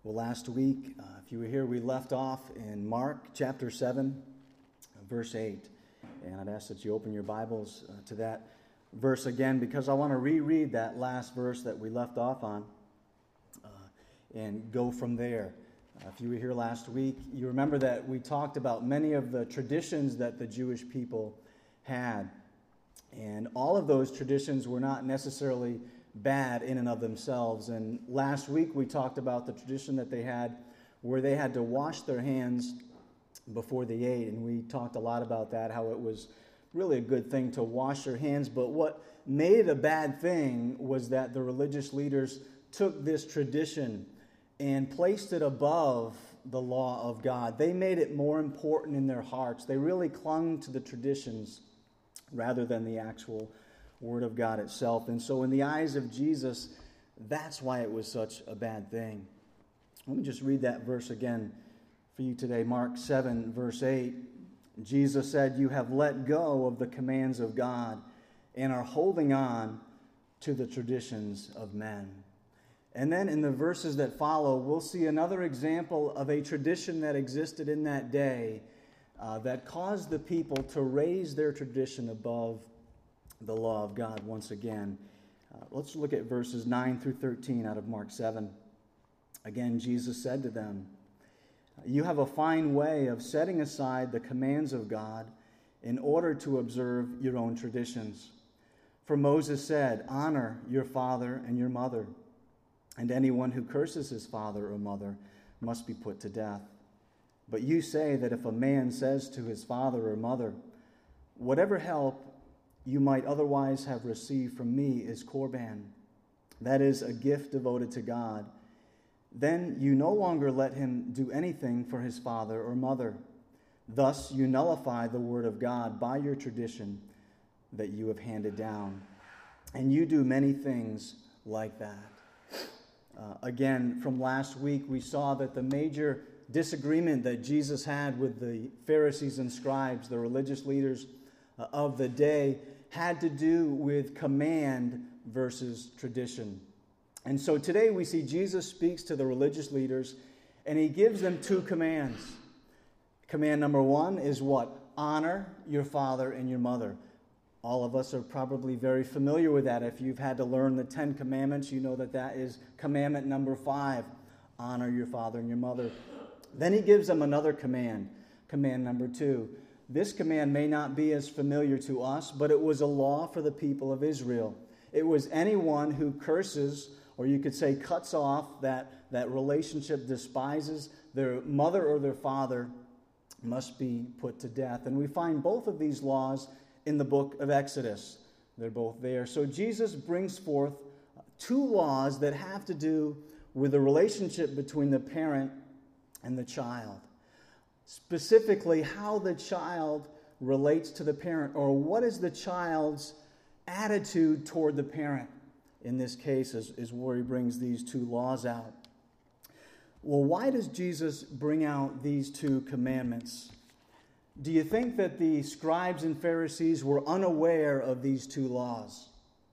Well, last week, if you were here, we left off in Mark chapter 7, verse 8. And I'd ask that you open your Bibles to that verse again, because I want to reread that last verse that we left off on and go from there. If you were here last week, you remember that we talked about many of the traditions that the Jewish people had. And all of those traditions were not necessarily bad in and of themselves. And last week we talked about the tradition that they had where they had to wash their hands before they ate. And we talked a lot about that, how it was really a good thing to wash your hands. But what made it a bad thing was that the religious leaders took this tradition and placed it above the law of God. They made it more important in their hearts. They really clung to the traditions rather than the actual Word of God itself. And so in the eyes of Jesus, that's why it was such a bad thing. Let me just read that verse again for you today. Mark 7, verse 8. Jesus said, "You have let go of the commands of God and are holding on to the traditions of men." And then in the verses that follow, we'll see another example of a tradition that existed in that day that caused the people to raise their tradition above the law of God once again. Let's look at verses 9 through 13 out of Mark 7. Again, Jesus said to them, "You have a fine way of setting aside the commands of God in order to observe your own traditions. For Moses said, 'Honor your father and your mother,' and anyone who curses his father or mother must be put to death. But you say that if a man says to his father or mother, 'Whatever help you might otherwise have received from me is korban,' that is, a gift devoted to God, then you no longer let him do anything for his father or mother. Thus you nullify the word of God by your tradition that you have handed down. And you do many things like that." Again, from last week, we saw that the major disagreement that Jesus had with the Pharisees and scribes, the religious leaders of the day, had to do with command versus tradition. And so today we see Jesus speaks to the religious leaders and he gives them two commands. Command number one is what? Honor your father and your mother. All of us are probably very familiar with that. If you've had to learn the 10 Commandments, you know that that is commandment number 5. Honor your father and your mother. Then he gives them another command, command number 2. This command may not be as familiar to us, but it was a law for the people of Israel. It was anyone who curses, or you could say cuts off that relationship, despises their mother or their father, must be put to death. And we find both of these laws in the book of Exodus. They're both there. So Jesus brings forth two laws that have to do with the relationship between the parent and the child. Specifically, how the child relates to the parent, or what is the child's attitude toward the parent. In this case is where he brings these two laws out. Well, why does Jesus bring out these two commandments? Do you think that the scribes and Pharisees were unaware of these two laws?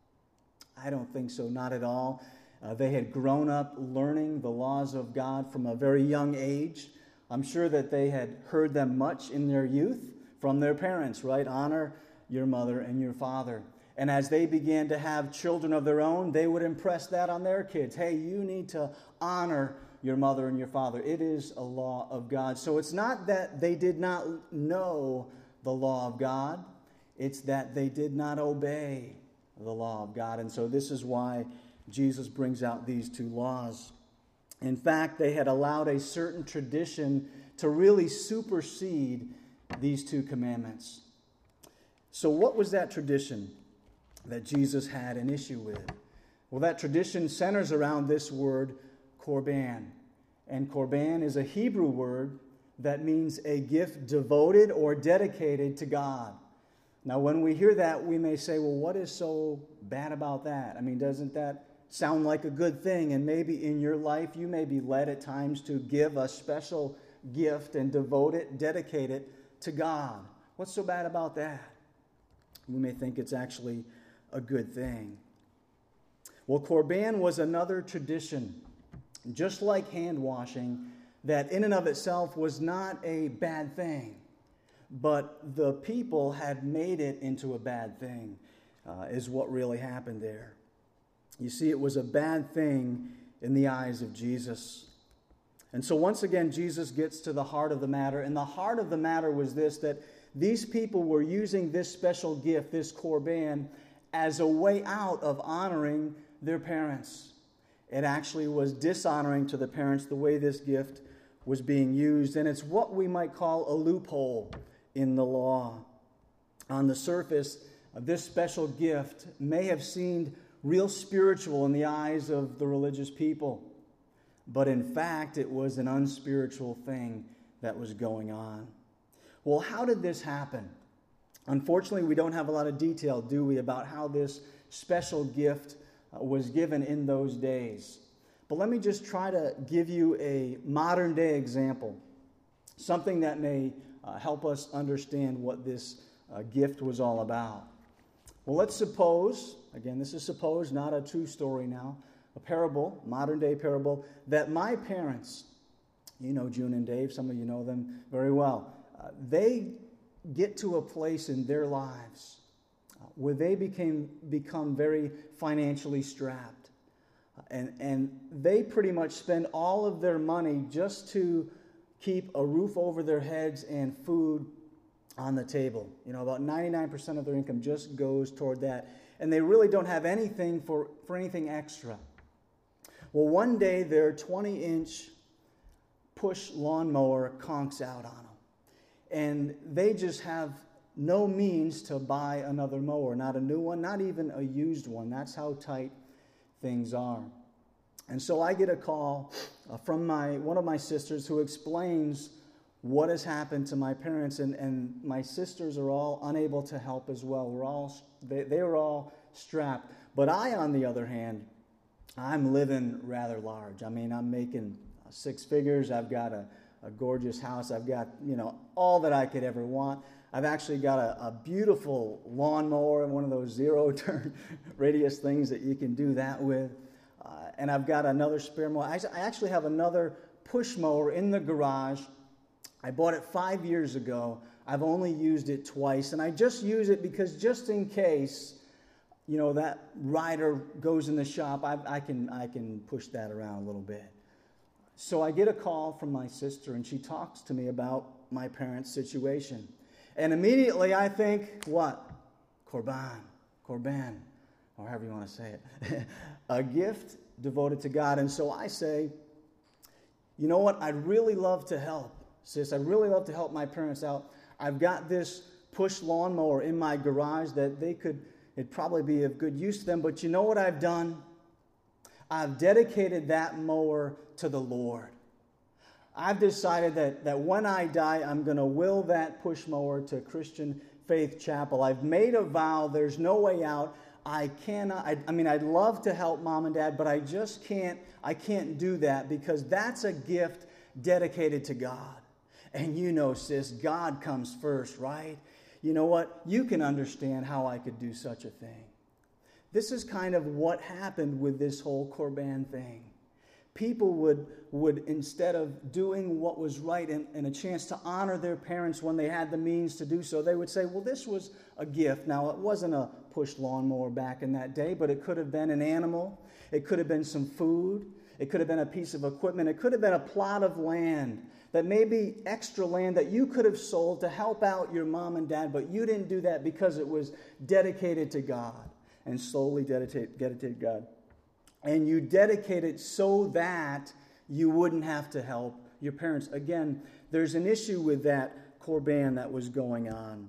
I don't think so, not at all. They had grown up learning the laws of God from a very young age. I'm sure that they had heard them much in their youth from their parents, right? Honor your mother and your father. And as they began to have children of their own, they would impress that on their kids. Hey, you need to honor your mother and your father. It is a law of God. So it's not that they did not know the law of God. It's that they did not obey the law of God. And so this is why Jesus brings out these two laws. In fact, they had allowed a certain tradition to really supersede these two commandments. So what was that tradition that Jesus had an issue with? Well, that tradition centers around this word, korban. And korban is a Hebrew word that means a gift devoted or dedicated to God. Now, when we hear that, we may say, well, what is so bad about that? I mean, doesn't that sound like a good thing? And maybe in your life, you may be led at times to give a special gift and devote it, dedicate it to God. What's so bad about that? We may think it's actually a good thing. Well, korban was another tradition just like hand washing, that in and of itself was not a bad thing, but the people had made it into a bad thing, is what really happened there. You see, it was a bad thing in the eyes of Jesus. And so once again, Jesus gets to the heart of the matter, and the heart of the matter was this, that these people were using this special gift, this korban, as a way out of honoring their parents. It actually was dishonoring to the parents the way this gift was being used, and it's what we might call a loophole in the law. On the surface, this special gift may have seemed real spiritual in the eyes of the religious people, but in fact, it was an unspiritual thing that was going on. Well, how did this happen? Unfortunately, we don't have a lot of detail, do we, about how this special gift was given in those days. But let me just try to give you a modern-day example, something that may help us understand what this gift was all about. Well, let's suppose, again, this is suppose, not a true story now, a parable, modern-day parable, that my parents, you know June and Dave, some of you know them very well, they get to a place in their lives where they become very financially strapped. And they pretty much spend all of their money just to keep a roof over their heads and food on the table. You know, about 99% of their income just goes toward that. And they really don't have anything for anything extra. Well, one day their 20-inch push lawnmower conks out on them. And they just have no means to buy another mower, not a new one, not even a used one. That's how tight things are. And so I get a call from one of my sisters who explains what has happened to my parents, and my sisters are all unable to help as well. They were all strapped. But I, on the other hand, I'm living rather large. I mean, I'm making six figures. I've got a gorgeous house. I've got, all that I could ever want. I've actually got a beautiful lawnmower and one of those zero-turn radius things that you can do that with. And I've got another spare mower. I actually have another push mower in the garage. I bought it 5 years ago. I've only used it twice. And I just use it because just in case, that rider goes in the shop, I can push that around a little bit. So I get a call from my sister, and she talks to me about my parents' situation. And immediately I think, what? Korban, or however you want to say it. A gift devoted to God. And so I say, you know what? I'd really love to help, sis. I'd really love to help my parents out. I've got this push lawnmower in my garage that it'd probably be of good use to them. But you know what I've done? I've dedicated that mower to the Lord. I've decided that when I die, I'm going to will that push mower to Christian Faith Chapel. I've made a vow. There's no way out. I cannot. I'd love to help Mom and Dad, but I just can't. I can't do that because that's a gift dedicated to God. And sis, God comes first, right? You know what? You can understand how I could do such a thing. This is kind of what happened with this whole Korban thing. People would instead of doing what was right and a chance to honor their parents when they had the means to do so, they would say, well, this was a gift. Now, it wasn't a push lawnmower back in that day, but it could have been an animal. It could have been some food. It could have been a piece of equipment. It could have been a plot of land, that maybe extra land that you could have sold to help out your mom and dad, but you didn't do that because it was dedicated to God and solely dedicated to God. And you dedicate it so that you wouldn't have to help your parents. Again, there's an issue with that Korban that was going on.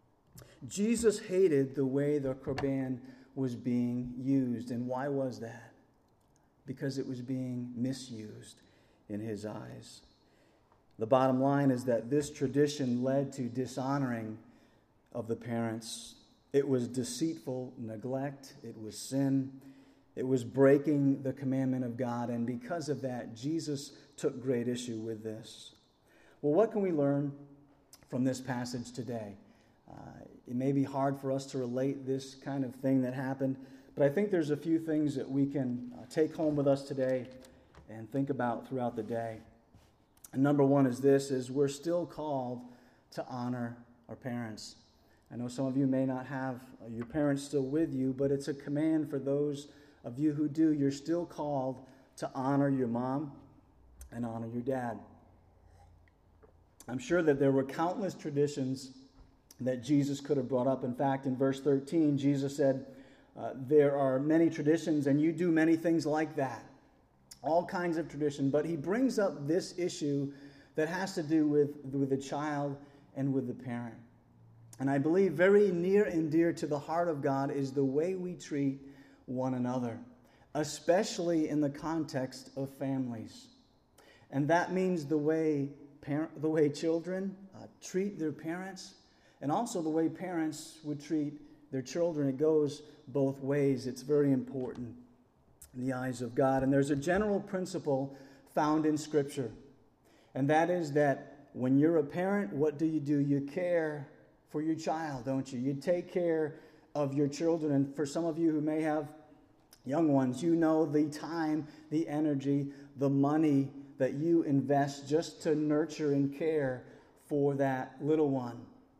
Jesus hated the way the Korban was being used. And why was that? Because it was being misused in his eyes. The bottom line is that this tradition led to dishonoring of the parents. It was deceitful neglect. It was sin. It was breaking the commandment of God, and because of that, Jesus took great issue with this. Well, what can we learn from this passage today? It may be hard for us to relate this kind of thing that happened, but I think there's a few things that we can take home with us today and think about throughout the day. And number one is we're still called to honor our parents. I know some of you may not have your parents still with you, but it's a command for those of you who do. You're still called to honor your mom and honor your dad. I'm sure that there were countless traditions that Jesus could have brought up. In fact, in verse 13, Jesus said, there are many traditions and you do many things like that. All kinds of tradition. But he brings up this issue that has to do with the child and with the parent. And I believe very near and dear to the heart of God is the way we treat one another, especially in the context of families. And that means the way children treat their parents, and also the way parents would treat their children. It goes both ways. It's very important in the eyes of God. And there's a general principle found in Scripture, and that is that when you're a parent, what do? You care for your child, don't you? You take care of your children. And for some of you who may have young ones, you know the time, the energy, the money that you invest just to nurture and care for that little one.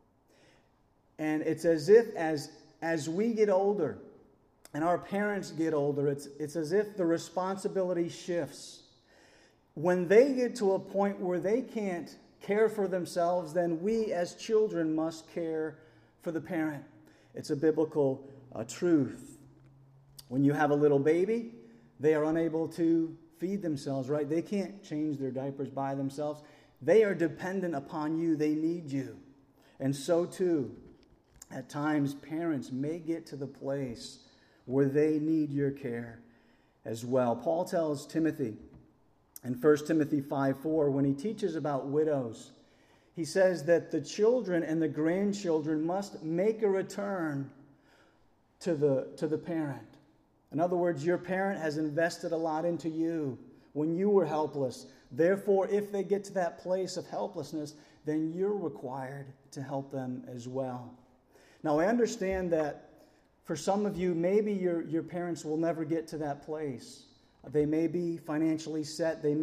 And it's as if as we get older and our parents get older, it's as if the responsibility shifts. When they get to a point where they can't care for themselves, then we as children must care for the parent. It's a biblical truth. When you have a little baby, they are unable to feed themselves, right? They can't change their diapers by themselves. They are dependent upon you. They need you. And so too, at times, parents may get to the place where they need your care as well. Paul tells Timothy in 1 Timothy 5:4, when he teaches about widows, he says that the children and the grandchildren must make a return to the parent. In other words, your parent has invested a lot into you when you were helpless. Therefore, if they get to that place of helplessness, then you're required to help them as well. Now, I understand that for some of you, maybe your parents will never get to that place. They may be financially set. They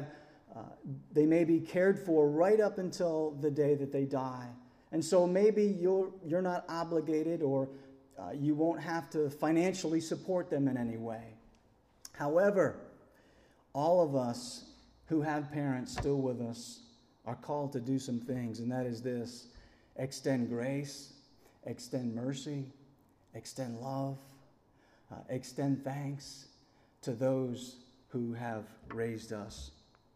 may be cared for right up until the day that they die. And so maybe you're not obligated, or you won't have to financially support them in any way. However, all of us who have parents still with us are called to do some things, and that is this: extend grace, extend mercy, extend love, extend thanks to those who have raised us,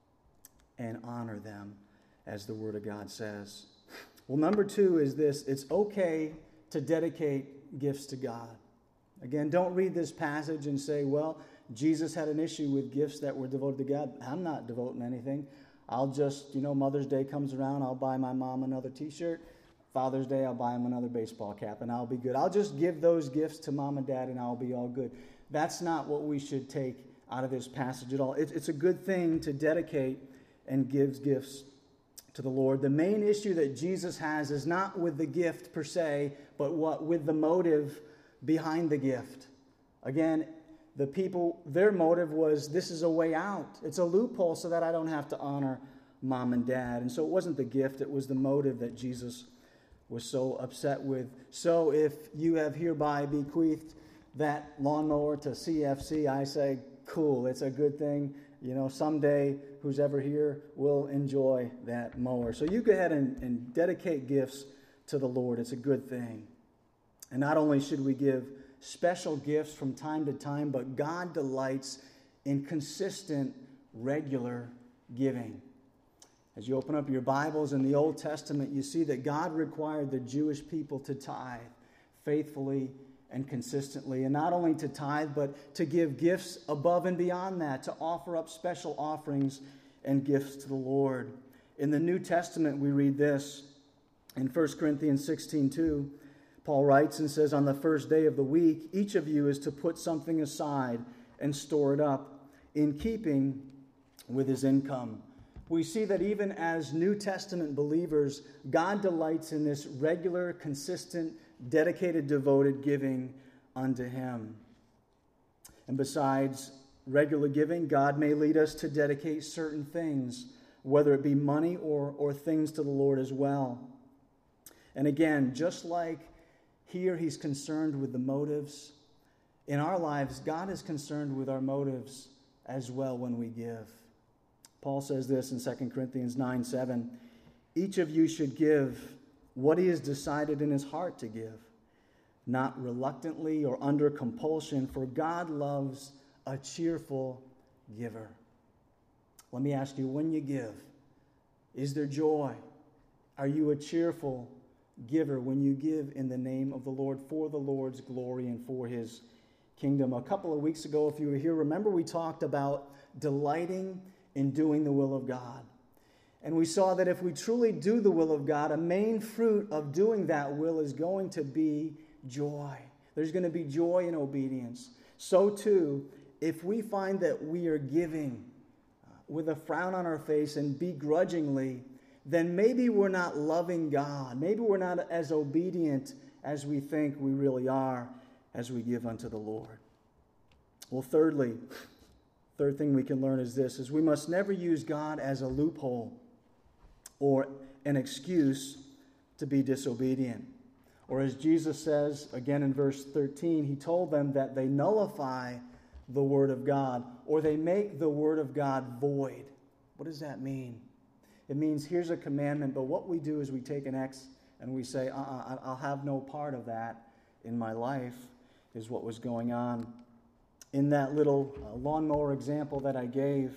and honor them, as the Word of God says. Well, number two is this: it's okay to dedicate gifts to God. Again, don't read this passage and say, well, Jesus had an issue with gifts that were devoted to God. I'm not devoting anything. I'll just, Mother's Day comes around, I'll buy my mom another t-shirt. Father's Day, I'll buy him another baseball cap, and I'll be good. I'll just give those gifts to mom and dad, and I'll be all good. That's not what we should take out of this passage at all. It's a good thing to dedicate and give gifts to the Lord. The main issue that Jesus has is not with the gift per se, but with the motive behind the gift. Again, the people, their motive was, this is a way out. It's a loophole so that I don't have to honor mom and dad. And so it wasn't the gift, it was the motive that Jesus was so upset with. So if you have hereby bequeathed that lawnmower to CFC, I say, cool, it's a good thing. Someday, who's ever here will enjoy that mower. So you go ahead and dedicate gifts to the Lord. It's a good thing. And not only should we give special gifts from time to time, but God delights in consistent, regular giving. As you open up your Bibles in the Old Testament, you see that God required the Jewish people to tithe faithfully and consistently. And not only to tithe, but to give gifts above and beyond that, to offer up special offerings and gifts to the Lord. In the New Testament, we read this in 1 Corinthians 16:2. Paul writes and says, on the first day of the week, each of you is to put something aside and store it up in keeping with his income. We see that even as New Testament believers, God delights in this regular, consistent, dedicated, devoted giving unto him. And besides regular giving, God may lead us to dedicate certain things, whether it be money or things to the Lord as well. And again, just like here he's concerned with the motives, in our lives, God is concerned with our motives as well when we give. Paul says this in 2 Corinthians 9:7, each of you should give what he has decided in his heart to give, not reluctantly or under compulsion, for God loves a cheerful giver. Let me ask you, when you give, is there joy? Are you a cheerful giver when you give in the name of the Lord, for the Lord's glory and for his kingdom? A couple of weeks ago, if you were here, remember we talked about delighting in doing the will of God. And we saw that if we truly do the will of God, a main fruit of doing that will is going to be joy. There's going to be joy in obedience. So too, if we find that we are giving with a frown on our face and begrudgingly, then maybe we're not loving God. Maybe we're not as obedient as we think we really are as we give unto the Lord. Well, third thing we can learn is this, is we must never use God as a loophole or an excuse to be disobedient. Or as Jesus says, again in verse 13, he told them that they nullify the word of God, or they make the word of God void. What does that mean? It means here's a commandment, but what we do is we take an X and we say, I'll have no part of that in my life, is what was going on. In that little lawnmower example that I gave,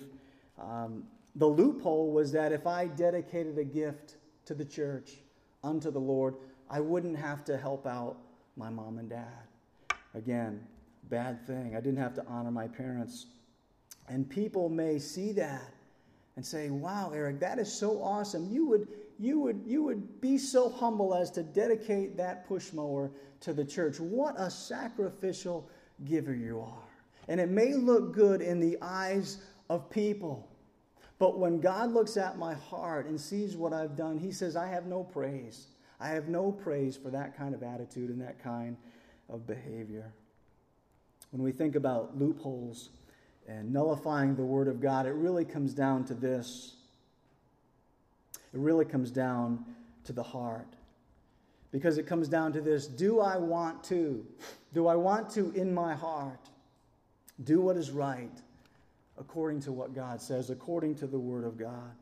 the loophole was that if I dedicated a gift to the church unto the Lord, I wouldn't have to help out my mom and dad. Again, bad thing. I didn't have to honor my parents. And people may see that and say, wow, Eric, that is so awesome. You would be so humble as to dedicate that push mower to the church. What a sacrificial giver you are. And it may look good in the eyes of people, but when God looks at my heart and sees what I've done, he says, I have no praise. I have no praise for that kind of attitude and that kind of behavior. When we think about loopholes and nullifying the word of God, it really comes down to this. It really comes down to the heart. Because it comes down to this, do I want to in my heart do what is right according to what God says, according to the word of God?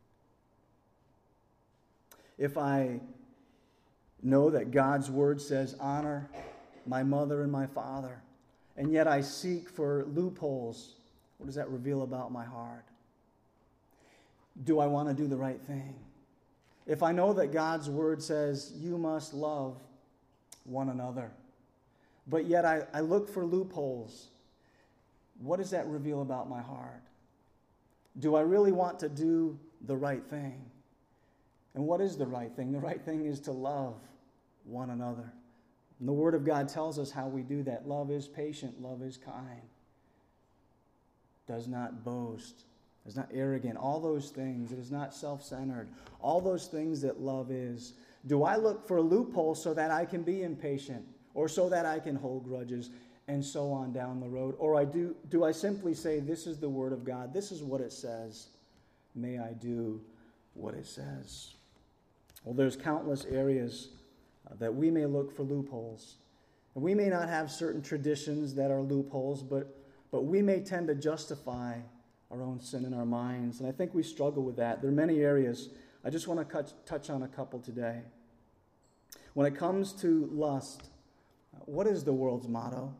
If I know that God's word says, honor my mother and my father, and yet I seek for loopholes, what does that reveal about my heart? Do I want to do the right thing? If I know that God's word says you must love one another, but yet I look for loopholes, what does that reveal about my heart? Do I really want to do the right thing? And what is the right thing? The right thing is to love one another. And the Word of God tells us how we do that. Love is patient. Love is kind. Does not boast. Is not arrogant. All those things. It is not self-centered. All those things that love is. Do I look for a loophole so that I can be impatient, or so that I can hold grudges, and so on down the road? Or do I simply say, this is the Word of God. This is what it says. May I do what it says? Well, there's countless areas that we may look for loopholes. And we may not have certain traditions that are loopholes, but we may tend to justify our own sin in our minds. And I think we struggle with that. There are many areas. I just want to touch on a couple today. When it comes to lust, what is the world's motto?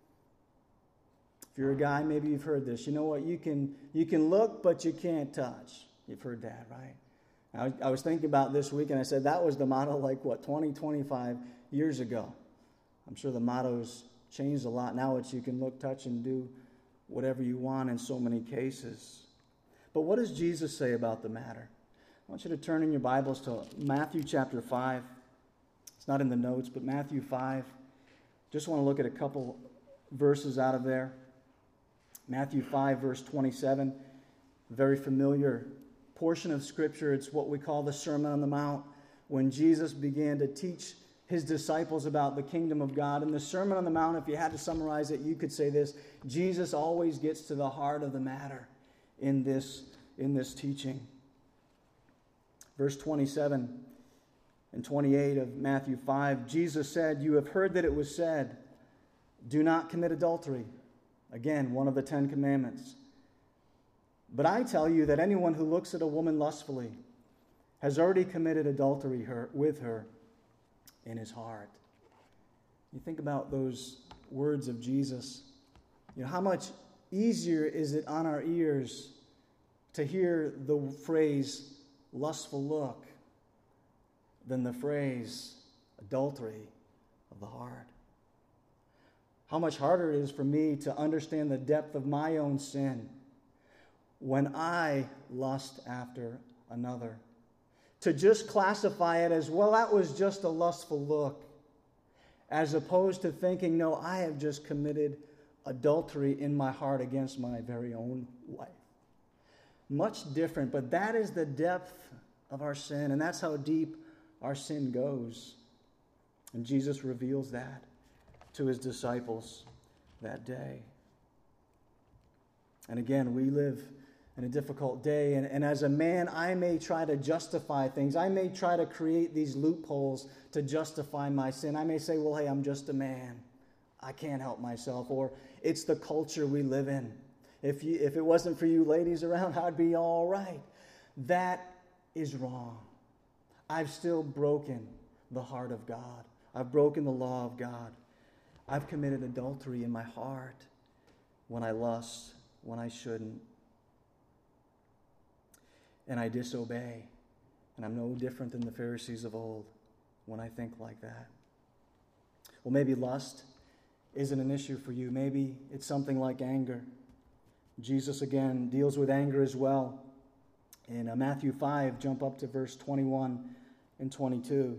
If you're a guy, maybe you've heard this. You know what? You can look, but you can't touch. You've heard that, right? I was thinking about this week, and I said that was the motto 20, 25 years ago. I'm sure the motto's changed a lot. Now it's you can look, touch, and do whatever you want in so many cases. But what does Jesus say about the matter? I want you to turn in your Bibles to Matthew chapter 5. It's not in the notes, but Matthew 5. Just want to look at a couple verses out of there. Matthew 5, verse 27, very familiar portion of Scripture. It's what we call the Sermon on the Mount, when Jesus began to teach his disciples about the kingdom of God. In the Sermon on the Mount, if you had to summarize it, you could say this: Jesus always gets to the heart of the matter in this teaching. Verse 27 and 28 of Matthew 5, Jesus said, "You have heard that it was said, 'Do not commit adultery.'" Again, one of the 10 commandments. "But I tell you that anyone who looks at a woman lustfully has already committed adultery with her in his heart." You think about those words of Jesus. You know, how much easier is it on our ears to hear the phrase lustful look than the phrase adultery of the heart? How much harder it is for me to understand the depth of my own sin when I lust after another. To just classify it as, well, that was just a lustful look, as opposed to thinking, no, I have just committed adultery in my heart against my very own wife. Much different, but that is the depth of our sin, and that's how deep our sin goes. And Jesus reveals that to his disciples that day. And again, we live in a difficult day, and as a man, I may try to justify things. I may try to create these loopholes to justify my sin. I may say, well, hey, I'm just a man. I can't help myself. Or it's the culture we live in. If it wasn't for you ladies around, I'd be all right. That is wrong. I've still broken the heart of God. I've broken the law of God. I've committed adultery in my heart when I lust, when I shouldn't. And I disobey. And I'm no different than the Pharisees of old when I think like that. Well, maybe lust isn't an issue for you. Maybe it's something like anger. Jesus, again, deals with anger as well. In Matthew 5, jump up to verse 21 and 22.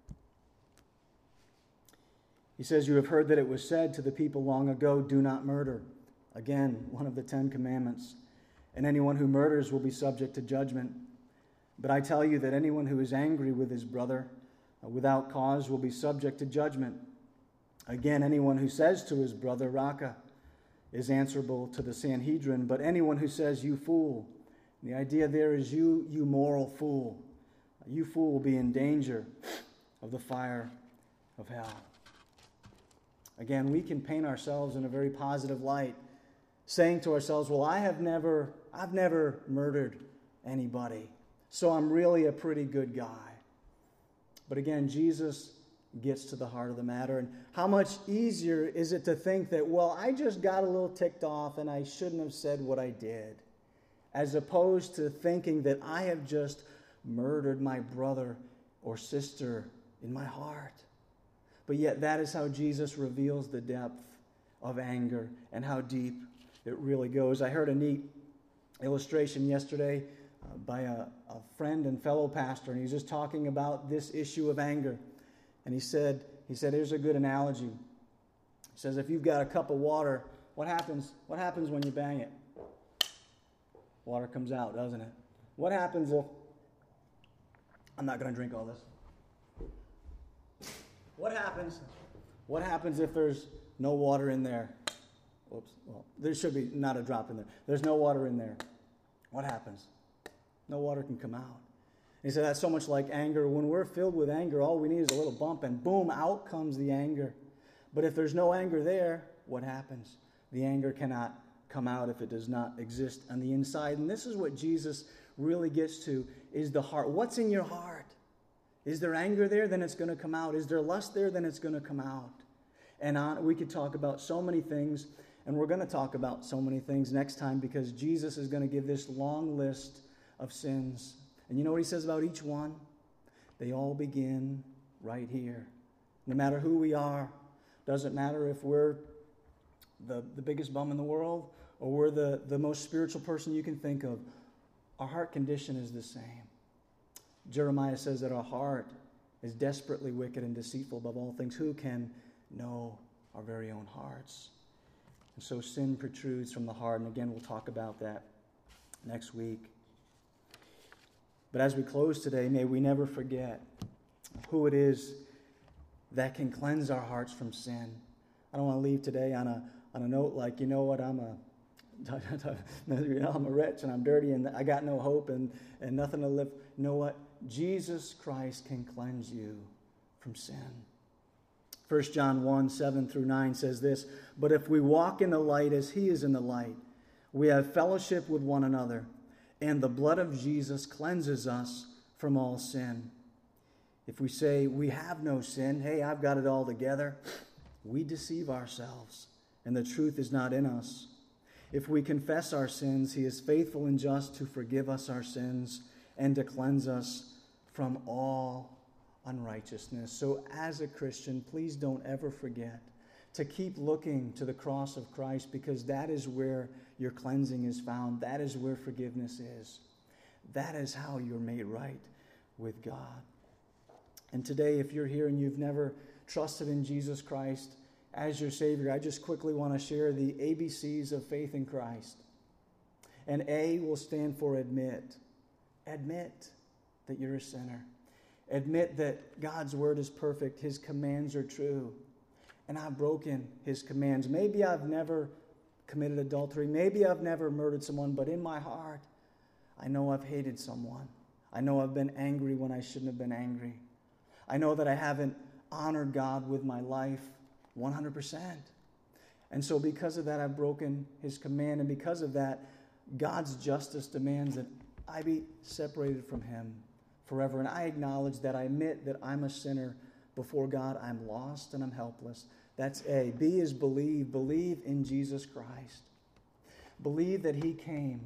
He says, "You have heard that it was said to the people long ago, 'Do not murder.'" Again, one of the 10 commandments. "And anyone who murders will be subject to judgment. But I tell you that anyone who is angry with his brother without cause will be subject to judgment. Again, anyone who says to his brother, 'Raca,' is answerable to the Sanhedrin. But anyone who says, 'You fool,' the idea there is you moral fool. You fool will be in danger of the fire of hell." Again, we can paint ourselves in a very positive light, saying to ourselves, well, I've never murdered anybody, so I'm really a pretty good guy. But again, Jesus gets to the heart of the matter. And how much easier is it to think that, well, I just got a little ticked off and I shouldn't have said what I did, as opposed to thinking that I have just murdered my brother or sister in my heart. But yet that is how Jesus reveals the depth of anger and how deep it really goes. I heard a neat illustration yesterday by a friend and fellow pastor, and he was just talking about this issue of anger. And he said, here's a good analogy. He says, if you've got a cup of water, what happens when you bang it? Water comes out, doesn't it? What happens if, I'm not going to drink all this. What happens if there's no water in there? Oops, well, there should be not a drop in there. There's no water in there. What happens? No water can come out. He said that's so much like anger. When we're filled with anger, all we need is a little bump, and boom, out comes the anger. But if there's no anger there, what happens? The anger cannot come out if it does not exist on the inside. And this is what Jesus really gets to, is the heart. What's in your heart? Is there anger there? Then it's going to come out. Is there lust there? Then it's going to come out. And we could talk about so many things, and we're going to talk about so many things next time, because Jesus is going to give this long list of sins. And you know what he says about each one? They all begin right here. No matter who we are, doesn't matter if we're the biggest bum in the world or we're the most spiritual person you can think of, our heart condition is the same. Jeremiah says that our heart is desperately wicked and deceitful above all things. Who can know our very own hearts? And so sin protrudes from the heart. And again, we'll talk about that next week. But as we close today, may we never forget who it is that can cleanse our hearts from sin. I don't want to leave today on a note like, I'm a wretch and I'm dirty and I got no hope and nothing to live. You know what? Jesus Christ can cleanse you from sin. 1 John 1, 7 through 9 says this, "But if we walk in the light as he is in the light, we have fellowship with one another, and the blood of Jesus cleanses us from all sin. If we say we have no sin, hey, I've got it all together, we deceive ourselves, and the truth is not in us. If we confess our sins, he is faithful and just to forgive us our sins and to cleanse us from all unrighteousness." So as a Christian, please don't ever forget to keep looking to the cross of Christ, because that is where your cleansing is found. That is where forgiveness is. That is how you're made right with God. And today, if you're here and you've never trusted in Jesus Christ as your Savior, I just quickly want to share the ABCs of faith in Christ. And A will stand for admit. Admit that you're a sinner. Admit that God's word is perfect. His commands are true. And I've broken his commands. Maybe I've never committed adultery. Maybe I've never murdered someone. But in my heart, I know I've hated someone. I know I've been angry when I shouldn't have been angry. I know that I haven't honored God with my life 100%. And so because of that, I've broken his command. And because of that, God's justice demands that I be separated from him forever. And I acknowledge that. I admit that I'm a sinner before God. I'm lost and I'm helpless. That's A. B is believe. Believe in Jesus Christ. Believe that he came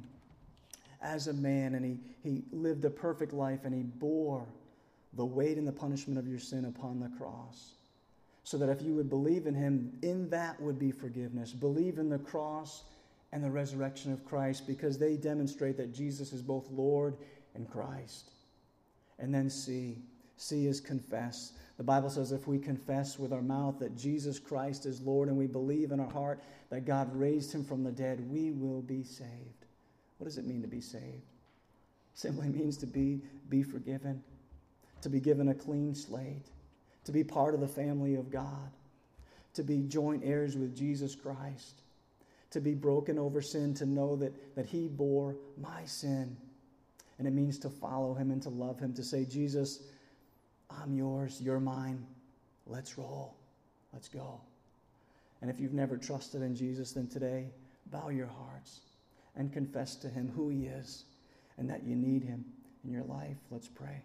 as a man and he lived a perfect life and he bore the weight and the punishment of your sin upon the cross. So that if you would believe in him, in that would be forgiveness. Believe in the cross and the resurrection of Christ, because they demonstrate that Jesus is both Lord and Christ. And then C. C is confess. The Bible says if we confess with our mouth that Jesus Christ is Lord and we believe in our heart that God raised him from the dead, we will be saved. What does it mean to be saved? It simply means to be forgiven, to be given a clean slate, to be part of the family of God, to be joint heirs with Jesus Christ, to be broken over sin, to know that he bore my sin. And it means to follow him and to love him, to say, Jesus, I'm yours, you're mine. Let's roll. Let's go. And if you've never trusted in Jesus, then today, bow your hearts and confess to him who he is and that you need him in your life. Let's pray.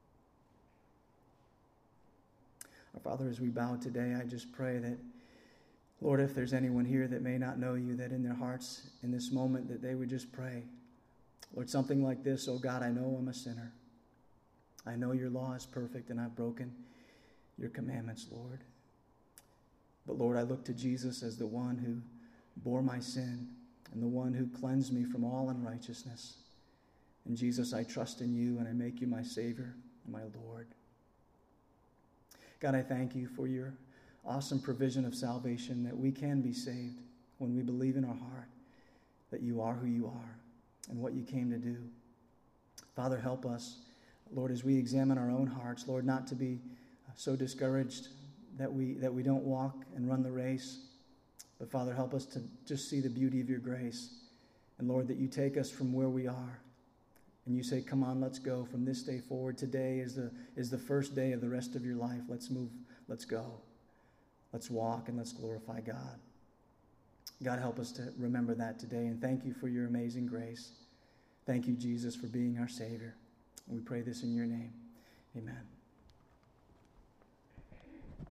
Our Father, as we bow today, I just pray that, Lord, if there's anyone here that may not know you, that in their hearts in this moment that they would just pray, Lord, something like this: oh God, I know I'm a sinner. I know your law is perfect and I've broken your commandments, Lord. But Lord, I look to Jesus as the one who bore my sin and the one who cleansed me from all unrighteousness. And Jesus, I trust in you and I make you my Savior and my Lord. God, I thank you for your awesome provision of salvation, that we can be saved when we believe in our heart that you are who you are and what you came to do. Father, help us, Lord, as we examine our own hearts, Lord, not to be so discouraged that we don't walk and run the race. But Father, help us to just see the beauty of your grace. And Lord, that you take us from where we are and you say, come on, let's go from this day forward. Today is the first day of the rest of your life. Let's move. Let's go. Let's walk and let's glorify God. God, help us to remember that today. And thank you for your amazing grace. Thank you, Jesus, for being our Savior. We pray this in your name. Amen.